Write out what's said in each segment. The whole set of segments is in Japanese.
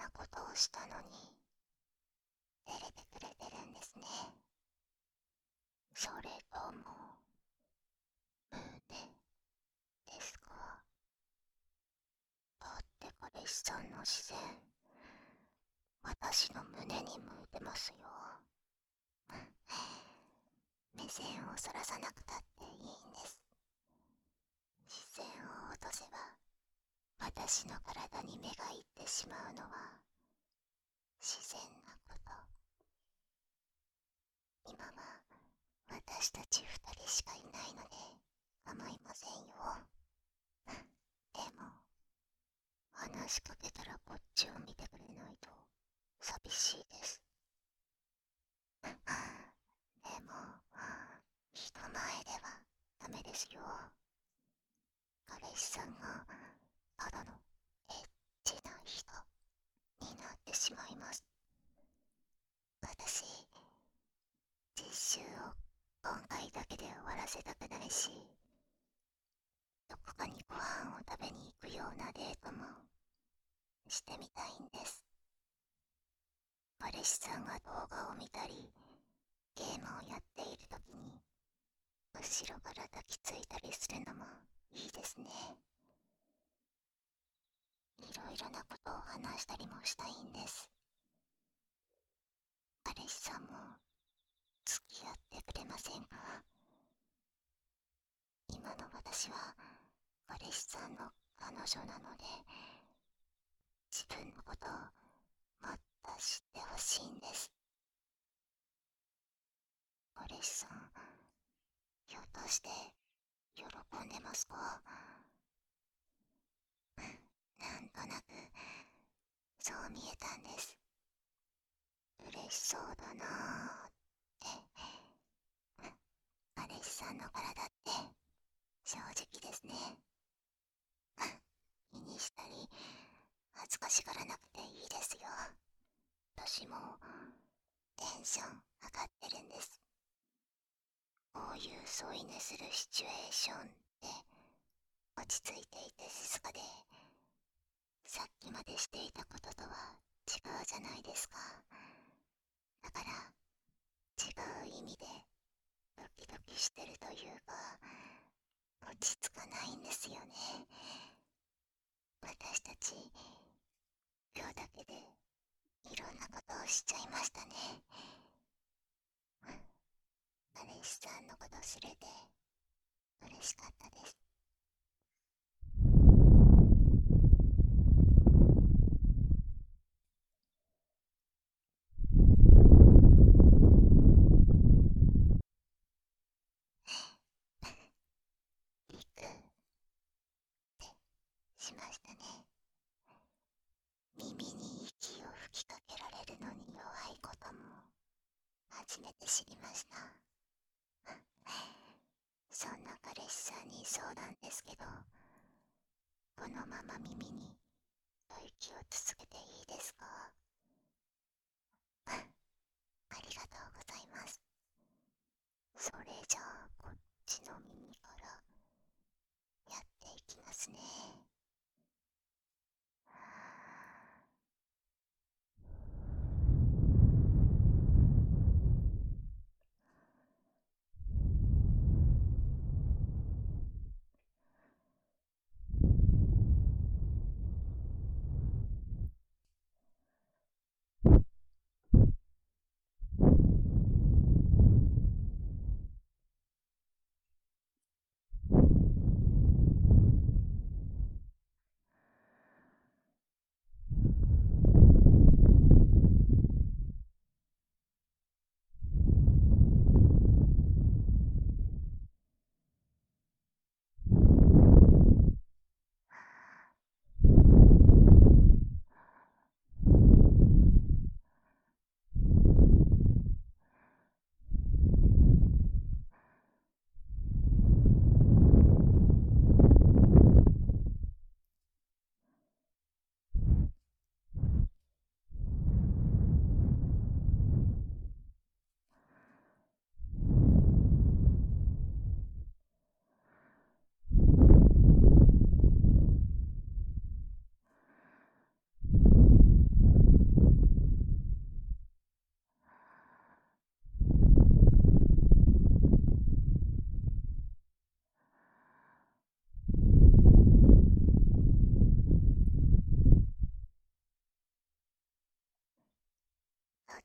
なことをしたのに照れてくれてるんですね。それとも胸ですか？だって彼氏さんの視線、私の胸に向いてますよ。目線をそらさなくたっていいんです。視線を落とせば私の体に目がいってしまうのは自然なこと。今は私たち二人しかいないので構いませんよ。でも話しかけたらこっちを見てくれないと寂しいです。でも人前ではダメですよ。彼氏さんがただのエッチな人になってしまいます。私、実習を今回だけで終わらせたくないし、どこかにご飯を食べに行くようなデートもしてみたいんです。彼氏さんが動画を見たりゲームをやっているときに後ろから抱きついたりするのもいいですね。いろいろなことを話したりもしたいんです。彼氏さんも付き合ってくれませんか？今の私は彼氏さんの彼女なので、自分のことをもっと知ってほしいんです。彼氏さん、ひょっとして喜んでますか？なんとなくそう見えたんです。嬉しそうだなーって。彼氏さんの体って正直ですね。気にしたり恥ずかしがらなくていいですよ。私もテンション上がってるんです。こういう添い寝するシチュエーションって落ち着いていて静かで、さっきまでしていたこととは違うじゃないですか。だから違う意味でドキドキしてるというか、落ち着かないんですよね。私たち今日だけでいろんなことをしちゃいましたね。彼氏さんのこと知れて嬉しかったです。びっくってしましたね。耳に息を吹きかけられるのに弱いことも初めて知りました。そんな彼氏さんに相談ですけど、このまま耳に吐息を続けていいですか？ありがとうございます。それじゃあこっちの耳からやっていきますね。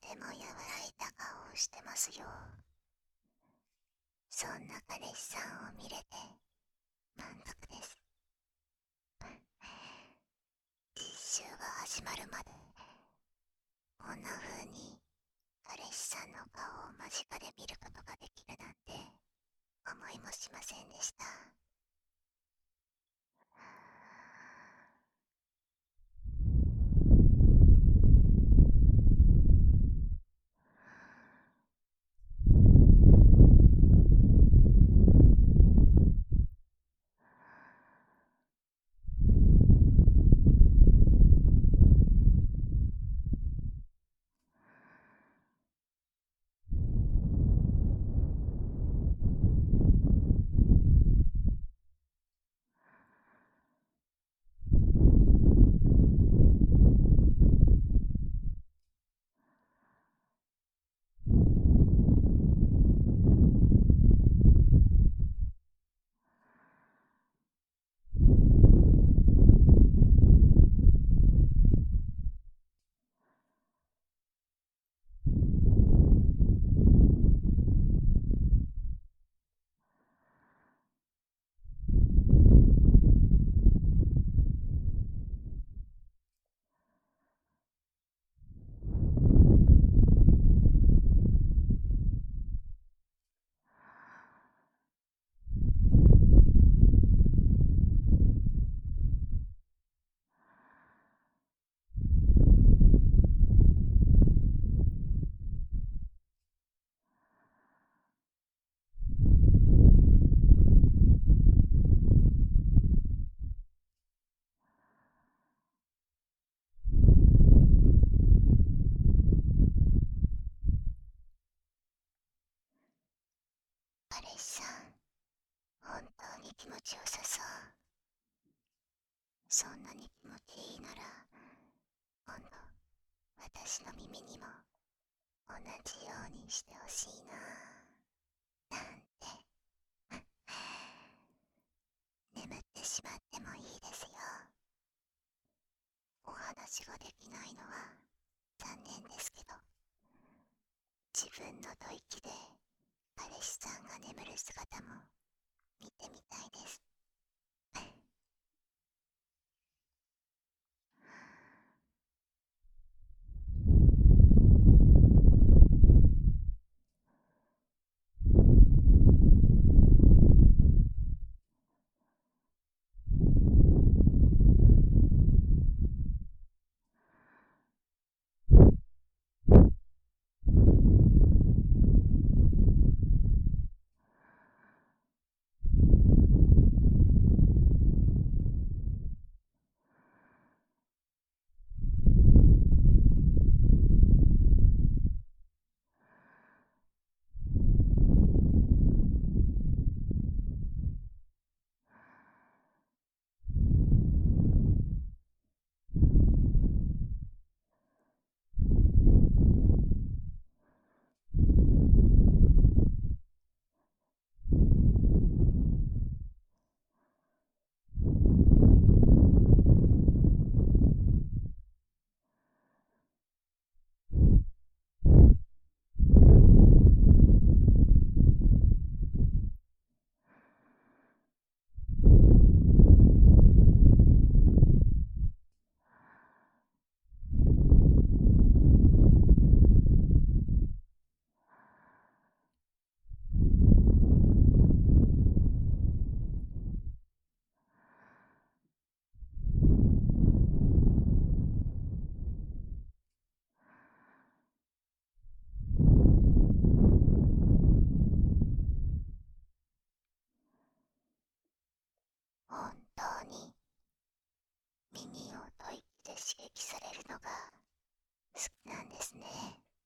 ても和らいだ顔をしてますよ。そんな彼氏さんを見れて満足です。実習が始まるまでこんな風に彼氏さんの顔を間近で見ることができるなんて思いもしませんでした。彼氏さん、本当に気持ちよさそう。そんなに気持ちいいなら今度私の耳にも同じようにしてほしいななんて眠ってしまってもいいですよ。お話ができないのは残念ですけど、自分の吐息で彼氏さんが眠る姿も見てみたいです。本当に耳を吐息で刺激されるのが好きなんですね。